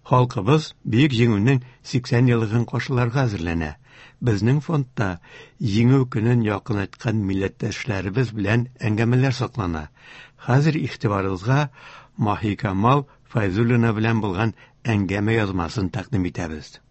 Халкыбыз бик җиңүнең 80 еллыгын кашыларга әзерләнә. Безнең фондта җиңү көнен якынайткан милләттәшләребез белән әңгәмәләр саклана. Хәзер игътибарыгызга Маһикамал Файзуллина белән булган әңгәмә язмасын тәкъдим итәбез.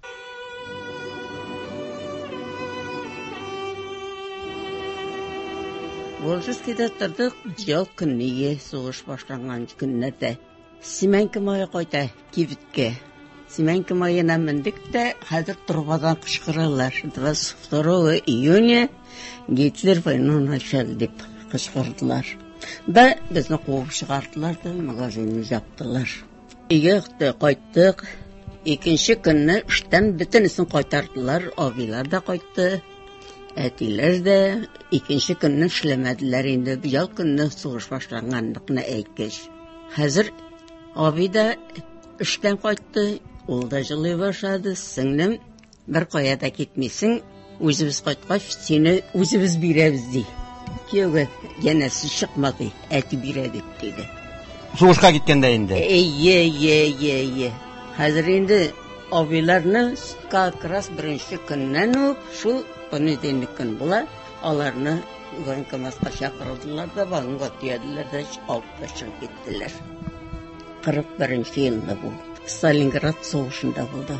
Волжскийда тордык, жыл көнне сугыш башланган көннәрдә. Семенке мая кайта кибеткә. Семенке маена мендек тә хәзер трубадан кычкыралар. 22 июня Гитлер войну начал дип кычкырдылар. Да безне куып чыгардылар да магазинны жаптылар. Өйгә кайттык. Икенче көнне эштән бөтенесен кайтардылар. Абыйлар да кайтты. Әтиләр дә икенче көнне эшләмәделәр инде. Ял көнне сугыш башланганлыкны әйткәч. Хәзер абый да эштән кайтты. Ул да җылый башлады. Сеңлем, бер кая да китмисең, үзебез кайткач, сине үзебез бирәбез ди. Кияүгә янәсе чыкмады, әти бирә дип диде. Сугышка киткәндә инде. Ие. Хәзер инде абыйларны как раз беренче көннән үк шул понедельник көн була, аларны военкоматка чакырдылар да вагонга тиәделәр дә алып чыгып киттеләр. 41 елда бу. Сталинград сугышында булды.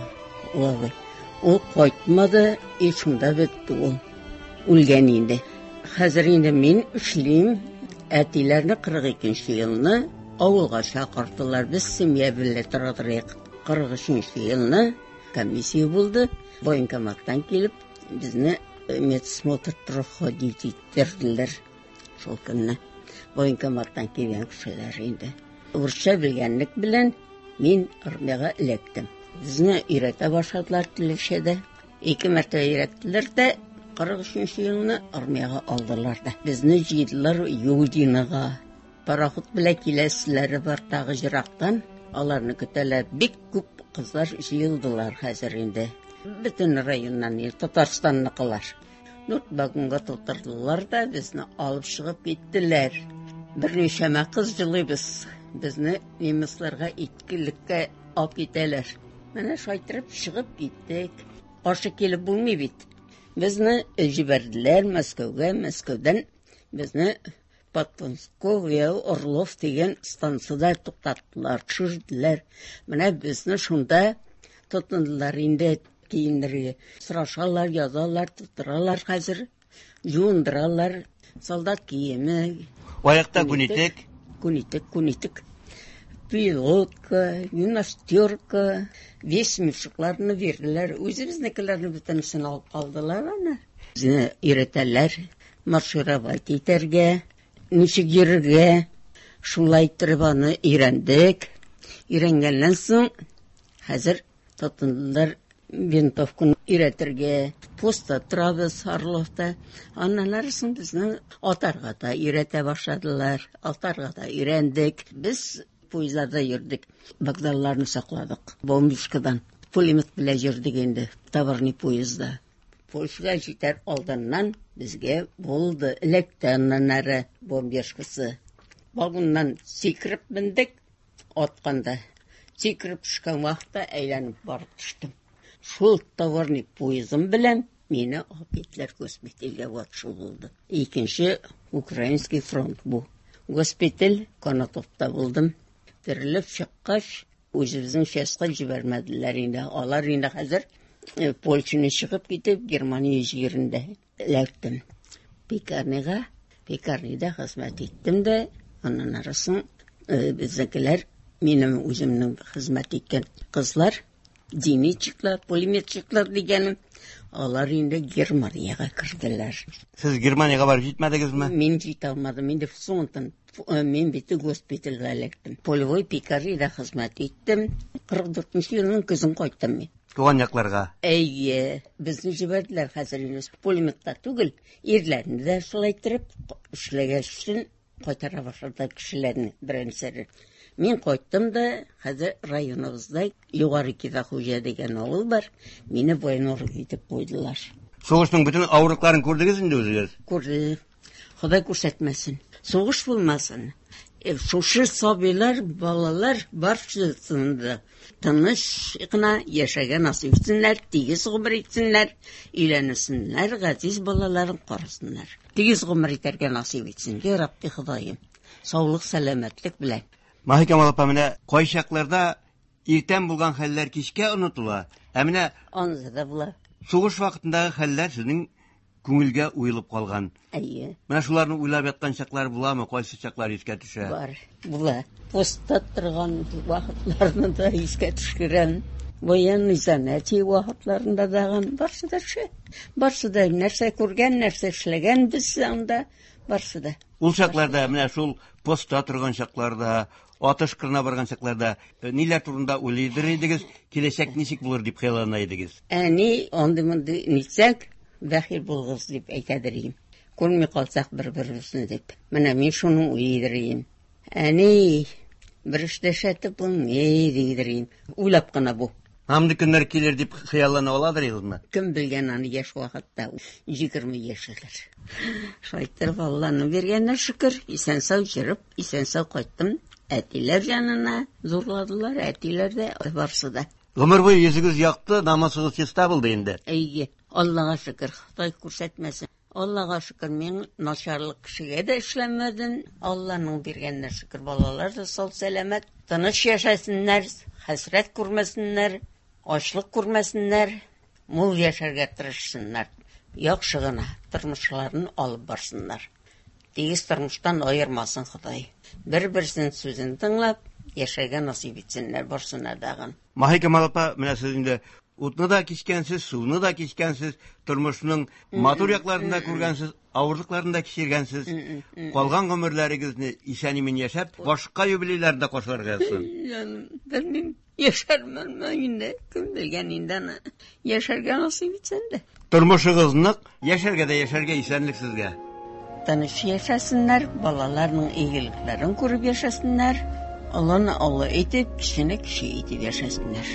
Ул кайтмады, шунда бетте ул. Үлгән инде. Хәзер инде мин эшлим, әтиләрне 42 елны авылга чакырдылар. Без семья белән тордык. 43 елны комиссия булды. Военкоматтан килеп, безне медсмотр проходить иттерделәр. Шул көнне военкоматтан килгән кешеләр инде. Урысча белгәнлек белән мин армияга эләктем. Безне өйрәтә башладылар Телешәдә. 2 мәртәбә өйрәттеләр дә 43 елны армияга алдылар да. Безне җыйдылар Юдинага. Пароход белән киләселәре бар тагы җирактан. Аларны көтәләр. Бик күп кызлар җыелдылар хәзер инде. Бөтен районнан, Татарстанныкылар. Вагонга тутырдылар да безне алып чыгып киттеләр. Берничә кыз җылыйбыз. Безне немецларга иткелеккә алып китәләр. Менә шайтырып чыгып киттек. Каршы килеп булмый бит. Безне җибәрделәр Мәскәүгә, Мәскәүдән безне Подпонсковья, Орлов дигән станцияда туктаттылар, төшерделәр. Менә безне шунда тотындылар инде киендерге. Сырашалар, язалар, тутыралар хәзер. Юындыралар, солдат киеме. Аякта күнитек. Пилотка, гимнастерка, весмешкларны бирделәр. Үзебезнекеләрне бөтенесен алып калдылар аны. Безне өйрәтәләр, маршировать итәргә, ничек йөрергә. Шулай итеп аны өйрәндек. Өйрәнгәннән соң хәзер тотындылар винтовканы өйрәтергә. Поста торабыз Орловта. Аннан безне атарга да өйрәтә башладылар. Атарга да өйрәндек. Без поездда йөрдек. Вокзалларны сакладык. Бомбишкадан. Пулемет белән йөрдек инде. Товарный поездда. Польшага җитәр алданнан безгә булды. Электәннән әре бомбишкасы. Вагоннан сикереп мендек. Атканда. Сикереп төшкән вакытта әйләнеп барып төштем. Шул товарный поездым белән мине Гитлер госпитальгә ватышу булды. Икенче Украинский фронт бу. Госпиталь Конотопта булдым. Терелеп чыккач, үзебезнең частька җибәрмәделәр инде. Алар инде хәзер Польшаны чыгып китеп Германия җирендә эләктем. Пекарнида хезмәт иттем дә, аннан арысын безнекеләр минем үземнең хезмәт иткән кызлар, зенитчиклар, пулеметчиклар дигәнем, алар инде Германияга керделәр. Сез Германияга барып җитмәдегезме? Мин җитә алмадым. Инде фронттан мин бит госпитальгә эләктем. Полевой пекарида хезмәт иттем. 44 елның көзен кайттым мин. Туган якларга. Әйе, безне җибәрделәр хәзер инде пулеметта түгел, ирләрне дә шулай итеп эшләгәч өчен кайтара башлады кешеләрне беренче. Мин кайттым да, хәзер районыбызда Югары Кизахуҗа дигән авыл бар. Мине военнор итеп куйдылар. Сугышның bütün авырлыкларын күрдегез инде үзегез? Күрдем. Ходай күрсәтмәсен. Сугыш булмасын. Шушы сабыйлар, балалар баршасында тыныч кына яшәгән насыйп итсеннәр, тигез гомер итсеннәр, өйләнсеннәр, газиз балаларын карасыннар. Тигез гомер итәргә насыйп итсен, я Рабби Ходаем. Саулык, сәламәтлек белән. Маһикамал апа, менә кайчакларда иртән булган хәлләр кичкә онытыла. Ә менә Анзада була. сугыш вакытындагы хәлләр сезнең күңелгә уелып калган. Әйе. Менә шуларны уйлап яткан чаклар буламы? Кайсы чаклар искә төшә? Бар. Була. Постта торган вакытларны да искә төшерәм. Военный занятие вакытларында да барсы да шә. Барсы да нәрсә күргән, нәрсә эшләгән без анда барсы да. Ул чакларда, менә шул постта торган чакларда, атыш кырына барган чакларда ниләр турында уйлыйдыр идегез? Киләчәк ничек булыр дип хыяллана идегез? Әни андый ничек бәхил булгыз дип әйтәдерим. Күрми калсак бер-беребезне дип. Менә мин шуны уйдырыйм. Әни бер эшләшәтеп булмый дидерим. Уйлап кына бу. Хамды көннәр килер дип хыяллана аладыр идегезме? Кем белгән аны яшь вакытта 20 яшьләр. Шайтыр Алланың бергәненә шөкер, исән-сау җырып, исән-сау кайттым. Әтиләр янына зурладылар, әтиләр дә барсы да. Гомер буе йөзегез якты, намазыгыз чиста булды инде. Әйе, Аллага шөкер, Ходай күрсәтмәсен. Аллага шөкер, мин начарлык кешегә дә эшләмәдем. Алланың бергәненә шөкер, балалар да сау сәламәт, тыныч яшәсеннәр, хәсрәт күрмәсеннәр, ачлык күрмәсеннәр, мул яшәргә тырышсыннар. Яхшы гына тормышларын алып барсыннар. Тигез тормыштан аермасын Ходай. Бер-берсен сүзен тыңлап, яшәгән насыйп итсеннәр барсына дагын. Маһикамал апа, менә сез инде утны да кичкәнсез, суны да кичкәнсез, тормышның матур якларында күргәнсез, авырлыкларын да кичергәнсез. Калган гомерләрегезне исән-имин яшәп, башка юбилейларда кашларгасыз. Белмим, яшәрмен инде, кем белгән инде яшәргә насыйп итсен дә. Тормышыгызны яшәргә дә яшәргә исәнлек сезгә. Тыныч яшәсеннәр, балаларның игелекләрен күреп яшәсеннәр, Алланы Алла итеп, кешене кеше итеп яшәсеннәр.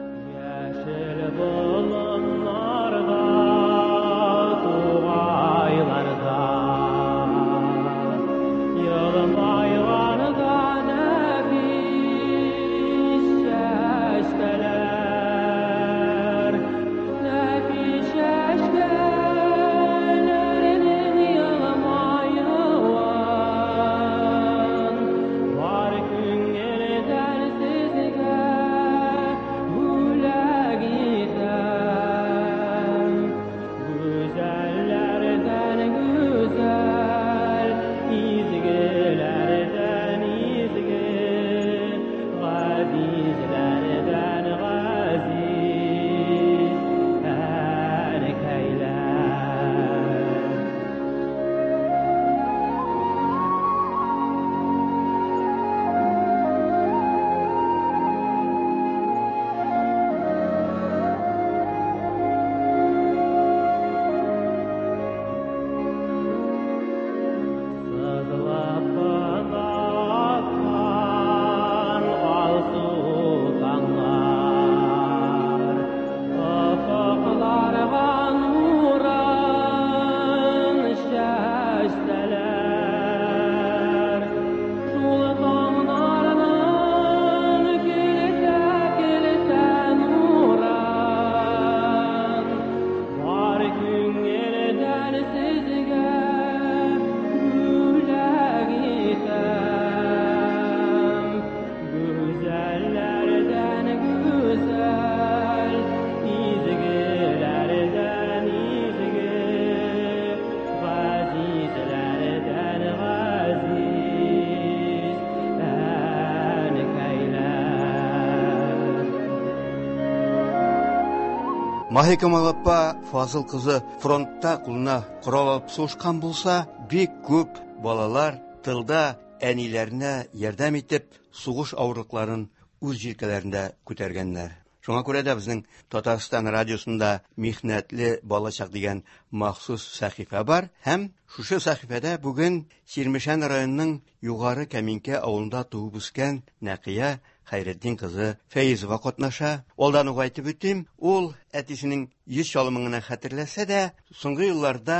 Маһикамал апа, Фазыл кызы фронтта кулына корал алып сугышкан булса, бик күп балалар тылда әниләренә ярдәм итеп, сугыш авырлыкларын үз җилкәләрендә күтәргәннәр. Шуңа күрә дә безнең Татарстан радиосында Михнәтле балачак дигән махсус сәхифә бар, һәм шушы сәхифәдә бүген Чирмешән районының Югары Кәминкә авылында туып үскән Нәкыя Хәйретдин кызы Фәйзова катнаша. Алдан ук әйтеп үтим, ул әтисенең йөз чалымын гына хәтерләсә дә, соңгы елларда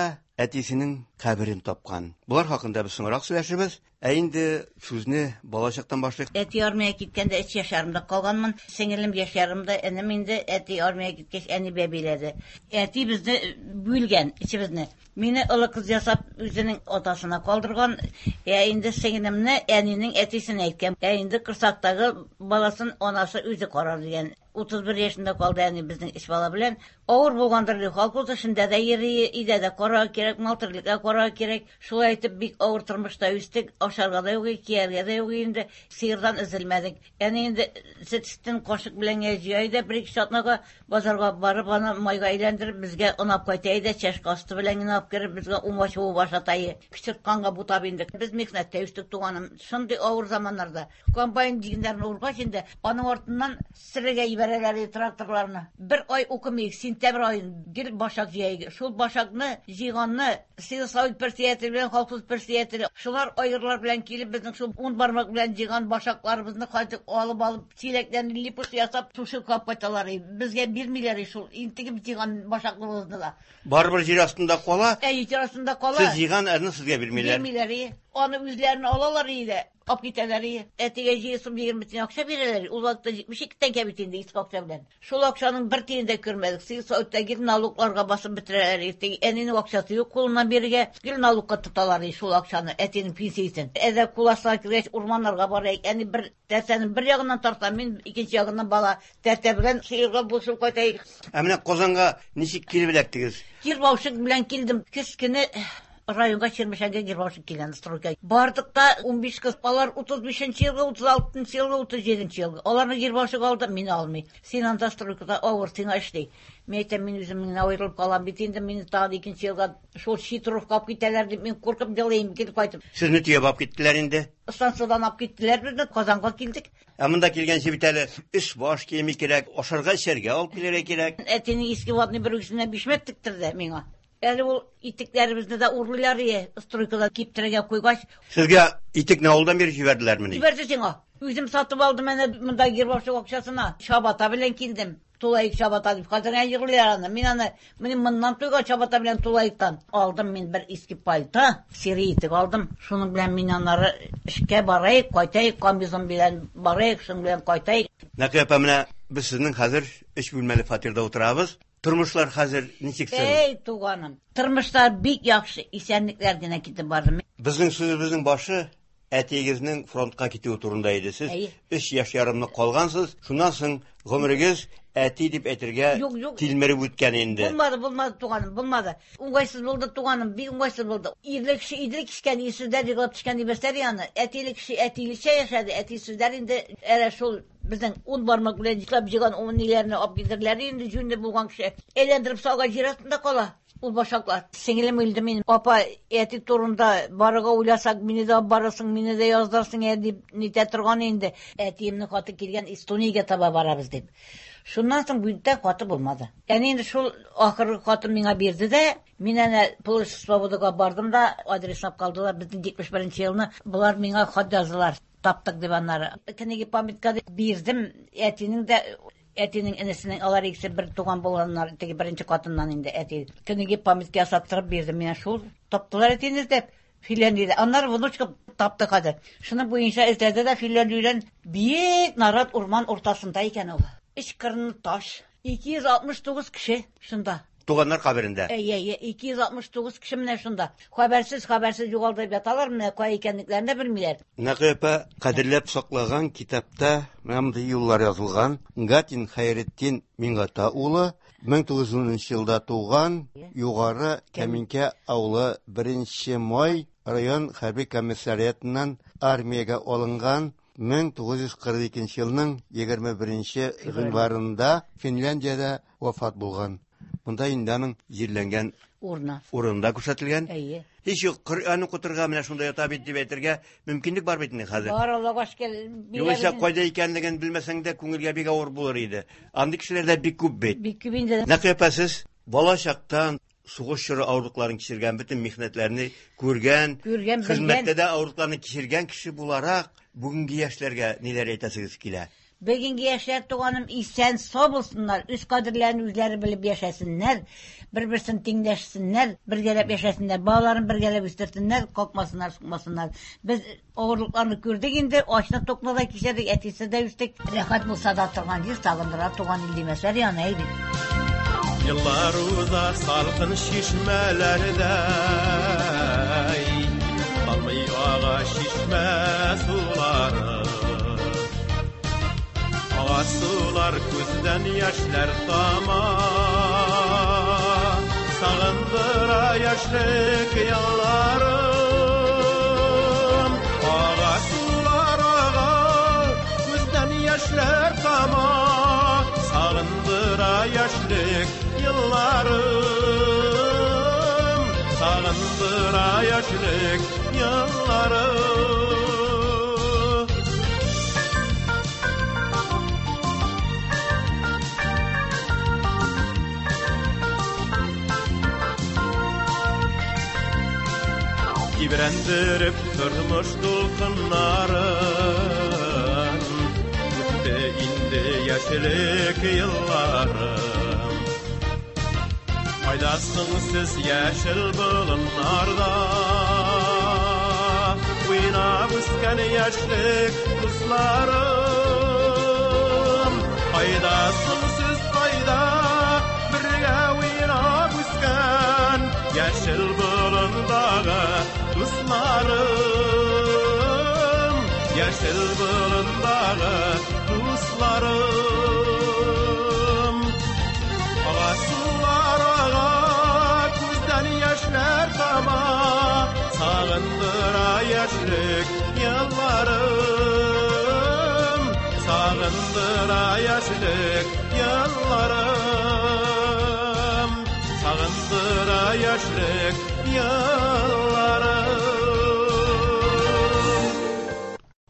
әтисенең каберен тапкан. Булар хакында без соңрак сөйләшәбез. Инде сүзне балачактан башлыйк. Әти армия киткәндә 3 яшьләрмдә калганмын. Сеңелем яшьләрмдә, энем инде әти армия киткәч әни бәбиләде. Әти безне бүлгән, ичебезне. Мине олы кыз ясап үзенең атасына калдырган. Инде сеңелемне әнинең әтисенә әйткән. Инде кырсактагы баласын анасы үзе карар дигән. 31 yaşında kaldı yani bizim iş bala bilen. Ağır bulgandırdı. Halk olsa şimdi de yeri ide de kora gerek, maltırlıkla kora gerek. Şulay aytıp bir ağır tırmışta üsttük. Aşağıda yok, kiyerge de yok. Indi sıyırdan üzülmedik. Yani indi sütüstün koşuk bilen eciyaydı. Bir iki şatnaga bazarga barıp bana mayga eğlendirip bizge onap koytaydı. Çeşkastı bilen inap girip bizge umaşı u başatayı. Küçük kanga buta bindik. Biz miknette üsttük tuğanım. Şimdi ağır zamanlarda. Kambayın diginlerini uğurga şimdi. Onun ortasından sırıga vereleri traktorlarını. Bir ay okumayık, sentabr ayın gel başak jeygi. Şul başakны, jiganны, Sivasavit persiyatı bilen, halksız persiyatı. Şular ayırlar bilen kelip bizning şu 10 barmak bilen jigan başaklarımızны qaytıp alıp çileklerini lipus yasap tuşu kapataları. Bizge 1 milyarı şul intigi jigan başaklarımızны da. Barbar jir astında qala. Jir astında qala. Siz jigan erni sizge 1 milyar. 1 milyarı. Onu üzlerini alalar idi. Apgiteleri, etige jiyesum 20 akşa vereleri. Uzakta 72 tenke bitinde isk akşa bilen. Şol akşanın bir tiyinde görmedik. Siz ötte girin aluklarga basıp bitireleri. Eninin akşası yok. Kulundan biriga girin alukka tutaları şol akşanı etinin pinsiyisin. Ede kulasına kireç urmanlarga barayık. Eni bir tersenin bir yağından tartan, min ikinci yağından bala terte bilen sıyırga bulsun koytayık. Emine Kozan'a nişik kilip elektigiz? Girbavşık bilen kildim. Kiskini rayonga 20'şenge girbavşık kilen stroyka. Bardık da 15 kız balar 35. yılga, 36. yılga, 37. yılga. Olarını girbavşık aldı, meni almay. Sen anda stroykada ağır tina işley. Meyten men üzümden ayrılıp kalan bitinde meni daha 2. yılga şol şitruf kap giteler deyip men korkup delayım gidip qaytıp. Siz nütüye bap gittiler indi? Stansiyadan ap gittiler bizde Kazanға keldik. Amında kelgen şebiteli üst baş kemi kerek, oşarga şerge alıp kelere kerek. Etini iski vatını bir üstüne bişmek diktirdi mena. Yani o itiklerimizni de urlular ya, stroykada kiptirege koygaç. Sizge itik ne oldan beri jiberdiler mi? Jiberdi sen o. Üzüm satıp aldım ben bunda girbavşık akşasına. Şabata bilen kildim. Tulayık şabata deyip. Kazangan yığırlar anı. Benim mından tuyga şabata bilen tulayıktan. Aldım ben bir iski palta. Seri itik aldım. Şunun bilen minanları işke barayık, koytayık. Kambizon bilen barayık, şunun bilen koytayık. Ne kıyapamına biz sizin hazır 3 bölmeli fatirde oturabız. Turmuşlar hazır niçiksin? Ey tuğanım. Turmuşlar bik yakşı. İsenliklerine gidip barım. Bizning sözümüzün başı әтегезнең фронтка китү турындaydı. Siz 3 yaş yarımны калгансыз. Шуннан соң гомерегез әти дип әйтергә тилмереп үткән инде. Булмады туганым, булмады. Уңайсыз булды туганым, бик уңайсыз булды. Ирлек кишкән исүздәр җыгылып төшкән дибәсләр яны. Әтилек кеше әтилечә яшәде. Әтисүздәр инде әрә шул безнең 10 бармак белән җыклап җыган 10 ниләрне алып килдерләр инде җүнде булган кеше. Әйләндереп салган җир астында кала. Ул башаклар. Сеңелем үлде мин. Апа, әти турында барыга уйласак, мине дә барасың, мине дә яздырсың дип нитә торган инде. Әтиемне хаты килгән Эстониягә таба барабыз дип. Шуннан соң бүлдә хаты булмады. Яни инде шул ахыргы хаты миңа бирде дә, мин әнә Полош Свободага бардым да, адреслап калдылар безнең 71 елны. Булар миңа хат яздылар. Таптык дип аннары. Кенеге памятка бирдем. Әтинең энесенең алар икесе бер туган булганнар, теге беренче катыннан инде әти. Кенеге памятка ясаттырып бирдем. Менә шул таптылар әтине дип. Финляндиядә. Аннары внучка тапты хәзер. Шуның буенча эзләде дә Финляндиядән бик нарат урман уртасында икән ул. Ичкырны таш. 269 кеше шунда. Туганнар каберендә. 269 кеше менә шунда. Хәбәрсез югалдып яталар, менә кай икәнлекләрен дә белмиләр. Нәкъепә кадерләп саклаган китапта менә юллар язылган. Гатин Хайретдин Мингата улы 1910 елда туган, югары Кәминкә авылы 1 май район хәрби комиссариатыннан армиягә алынган. 1942 елның 21 гыйнварында Финляндиядә вафат булган. Бунда инде аның җирләнгән урында күрсәтелгән. Һич юк, Коръәнне укытырга менә шунда ята бит дип әйтергә мөмкинлек бар бит инде хәзер. Бар, Аллаһка шөкер. Югыйсә кайда икәнлеген белмәсәң дә күңелгә бик авыр булыр иде. Андый кешеләрдә бик күп бит. Бик күп инде. Нәкъепәсез балачактан сугыш чоры авырлыкларын кичергән, бөтен михнәтләрне күргән, хезмәттә дә авырлыкларны кичергән кеше буларак, бүгенге яшьләргә ниләр әйтәсегез килә? Bugünkü yaşlar tuğanım isen sağ bulsunlar. Üst kadirlerini üzleri bilip yaşasınlar. Bir-birisini dinleşsinler. Bir gelip yaşasınlar. Bağlarını bir gelip üstürsünler. Korkmasınlar, sıkmasınlar. Biz oğurluklarını gördük indi. Açta tokladak kişilik etiyse de üstek. Rehat bulsa da tuğan değil. Sağındıra tuğan il demesler ya neydi? Yıllar uzar salkın şişmelerde kalmay ağa şişme suları ağa sular gözden yaşlar tama sağındıra yaşlık yıllarım ağa sular ağa gözden yaşlar tama sağındıra yaşlık yıllarım sağındıra yaşlık yıllarım Gibrendirip durmuş dulkınların Gitti indi yaşlık yıllarım Faydasın siz yeşil bulunlarda Uyuna büsken yaşlık kızlarım Faydasın siz fayda Birge uyuna büsken Yeşil bulundağı kızlarım Yeşil bulundağı kızlarım Ağa sular ağa Kuzdan yaşlar tama Sağındıra yaşlık yıllarım Sağındıra yaşlık yıllarım Sağındıra yaşlık yıllarım